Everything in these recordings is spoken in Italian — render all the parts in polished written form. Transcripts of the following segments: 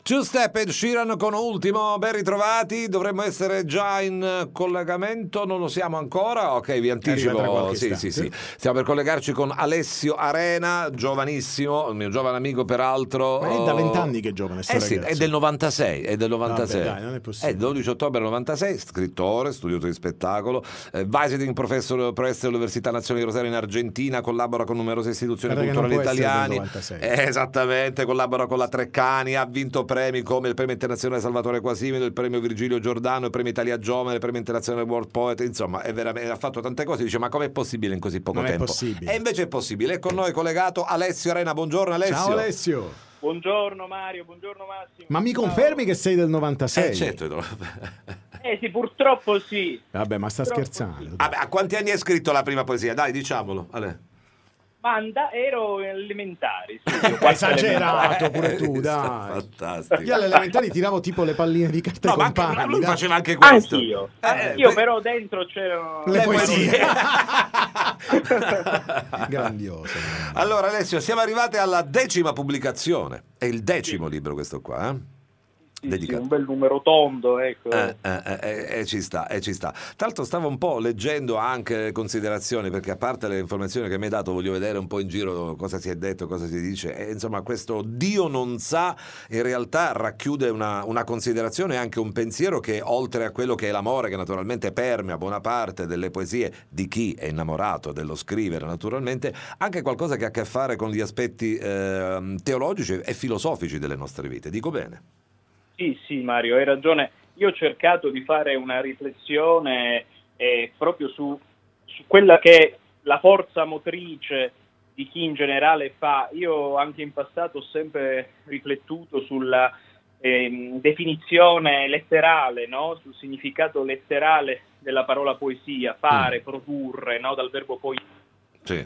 Two Step Ed Sheeran con Ultimo, ben ritrovati, dovremmo essere già in collegamento, non lo siamo ancora, ok, vi anticipo, sì, stiamo per collegarci con Alessio Arena, giovanissimo, il mio giovane amico peraltro. Ma è da 20 anni che è giovane sto sì, ragazzo. è del 96, Vabbè, dai, non è possibile. È il 12 ottobre 96, scrittore, studioso di spettacolo, visiting professor presso l'Università Nazionale di Rosario in Argentina, collabora con numerose istituzioni culturali italiane, esattamente, collabora con la Treccani, ha vinto premi come il premio internazionale Salvatore Quasimodo, il premio Virgilio Giordano, il premio Italia Giovane, il premio internazionale World Poet, insomma è veramente, ha fatto tante cose. Dice: ma com'è possibile in così poco non tempo? È possibile. E invece è possibile. È con noi collegato Alessio Arena. Buongiorno Alessio. Ciao Alessio. Buongiorno Mario, buongiorno Massimo. Ma mi confermi che sei del 96? Certo. Sì, purtroppo sì. Vabbè, ma sta scherzando. Sì. Vabbè, a quanti anni hai scritto la prima poesia? Dai, diciamolo. Ero elementari. Esagerato pure tu, dai. Fantastico. Io alle elementari tiravo tipo le palline di carta e compagni. Ma lui faceva anche questo. Anch'io, però dentro c'erano le poesie. Grandioso. Allora Alessio, siamo arrivati alla 10ª pubblicazione. È il 10º libro questo qua, Sì, un bel numero tondo, ecco. Ci sta. Tra l'altro stavo un po' leggendo anche considerazioni, perché a parte le informazioni che mi hai dato voglio vedere un po' in giro cosa si è detto, cosa si dice, e insomma questo Dio non sa in realtà racchiude una considerazione e anche un pensiero che, oltre a quello che è l'amore, che naturalmente permea buona parte delle poesie di chi è innamorato dello scrivere, naturalmente anche qualcosa che ha a che fare con gli aspetti teologici e filosofici delle nostre vite. Dico bene? Sì Mario, hai ragione. Io ho cercato di fare una riflessione proprio su quella che è la forza motrice di chi in generale fa. Io anche in passato ho sempre riflettuto sulla definizione letterale, no? Sul significato letterale della parola poesia, fare, produrre, no? Dal verbo poi. Sì.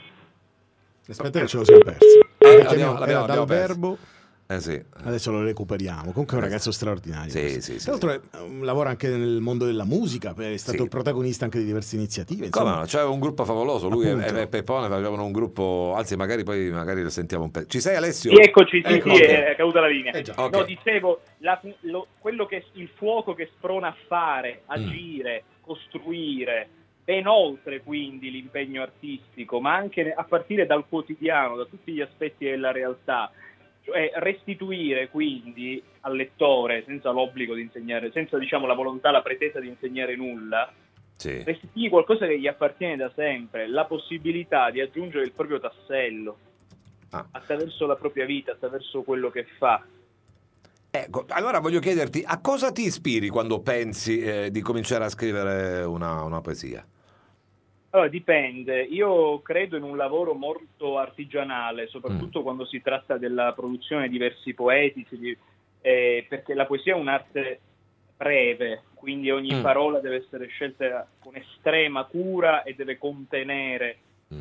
Aspetta che ce lo siamo persi. L'abbiamo dal verbo. Sì. Adesso lo recuperiamo. Comunque è un ragazzo straordinario. Sì. Tra l'altro lavora anche nel mondo della musica, è stato protagonista anche di diverse iniziative. Come no? C'è un gruppo favoloso, lui Appunto. e Peppone facevano un gruppo, anzi magari lo sentiamo un po'. Ci sei Alessio? Sì, eccoci, Okay. è caduta la linea. Okay. No, dicevo, quello che il fuoco che sprona a fare, agire, costruire, ben oltre quindi l'impegno artistico, ma anche a partire dal quotidiano, da tutti gli aspetti della realtà. Cioè restituire quindi al lettore, senza l'obbligo di insegnare, senza la volontà, la pretesa di insegnare nulla, restituire qualcosa che gli appartiene da sempre, la possibilità di aggiungere il proprio tassello attraverso la propria vita, attraverso quello che fa. Ecco, allora voglio chiederti, a cosa ti ispiri quando pensi di cominciare a scrivere una poesia? Allora, dipende. Io credo in un lavoro molto artigianale, soprattutto quando si tratta della produzione di versi poetici, perché la poesia è un'arte breve, quindi ogni parola deve essere scelta con estrema cura e deve contenere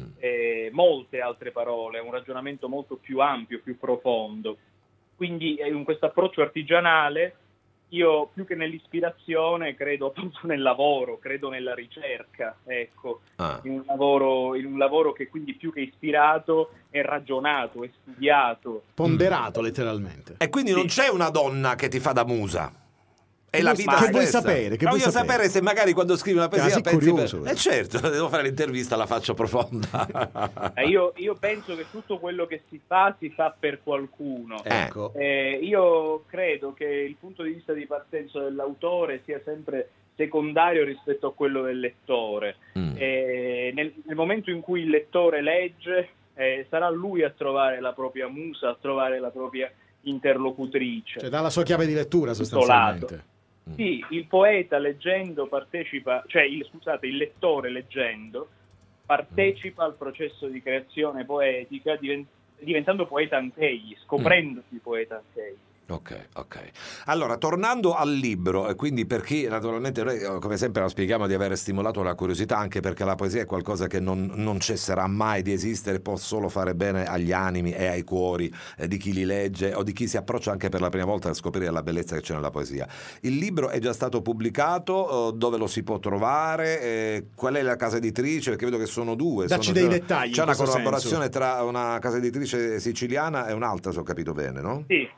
molte altre parole, un ragionamento molto più ampio, più profondo. Quindi in questo approccio artigianale io più che nell'ispirazione credo appunto nel lavoro, credo nella ricerca, ecco, in un lavoro che quindi più che ispirato è ragionato, è studiato. Ponderato letteralmente. E quindi non c'è una donna che ti fa da musa? È la vita che vuoi sapere? Voglio sapere se magari quando scrivi una poesia pensi curioso. Certo, devo fare l'intervista, la faccio profonda. Io penso che tutto quello che si fa per qualcuno. Ecco. Io credo che il punto di vista di partenza dell'autore sia sempre secondario rispetto a quello del lettore. Nel momento in cui il lettore legge, sarà lui a trovare la propria musa, a trovare la propria interlocutrice. Cioè dà la sua chiave di lettura sostanzialmente. Sì, il poeta leggendo partecipa, il lettore leggendo partecipa al processo di creazione poetica, diventando poeta anch'egli, scoprendosi poeta anch'egli. Ok. Allora, tornando al libro, e quindi per chi naturalmente noi come sempre lo spieghiamo di avere stimolato la curiosità, anche perché la poesia è qualcosa che non cesserà mai di esistere, può solo fare bene agli animi e ai cuori di chi li legge o di chi si approccia anche per la prima volta a scoprire la bellezza che c'è nella poesia. Il libro è già stato pubblicato, dove lo si può trovare? Qual è la casa editrice? Perché vedo che sono due. Dacci dei dettagli. C'è una collaborazione tra una casa editrice siciliana e un'altra, se ho capito bene, no? Sì.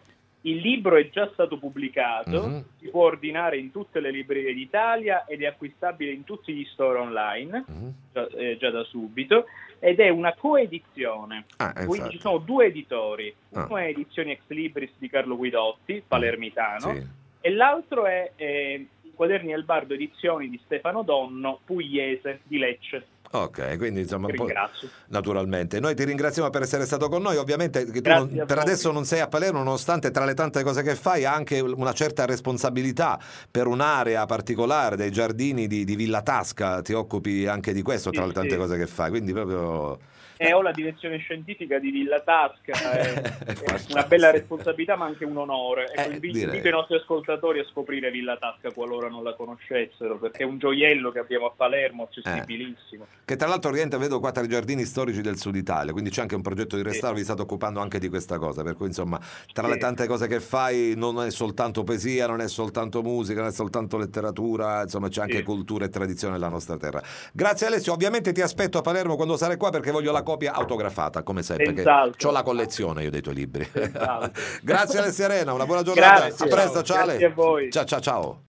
Il libro è già stato pubblicato, si può ordinare in tutte le librerie d'Italia ed è acquistabile in tutti gli store online, già da subito, ed è una coedizione. Quindi ci sono 2 editori, uno è Edizioni Ex Libris di Carlo Guidotti, palermitano, e l'altro è I Quaderni del Bardo Edizioni di Stefano Donno, pugliese, di Lecce. Ok, quindi insomma un po', Ringrazio. naturalmente. Noi ti ringraziamo per essere stato con noi. Ovviamente che tu per voi. adesso non sei a Palermo, nonostante tra le tante cose che fai ha anche una certa responsabilità per un'area particolare dei giardini di Villa Tasca. Ti occupi anche di questo tra le tante cose che fai, quindi proprio... Ho la direzione scientifica di Villa Tasca, è una bella responsabilità ma anche un onore. Invito i nostri ascoltatori a scoprire Villa Tasca qualora non la conoscessero, perché è un gioiello che abbiamo a Palermo, accessibilissimo. Che tra l'altro rientra, vedo qua, tra i giardini storici del Sud Italia, quindi c'è anche un progetto di restauro, vi state occupando anche di questa cosa, per cui insomma tra le tante cose che fai non è soltanto poesia, non è soltanto musica, non è soltanto letteratura, insomma c'è anche cultura e tradizione della nostra terra. Grazie Alessio, ovviamente ti aspetto a Palermo quando sarai qua, perché voglio la copia autografata come sempre, perché ho la collezione io dei tuoi libri. Grazie Alessio Arena, una buona giornata. Grazie, a presto, ciao. Grazie a voi. Ciao.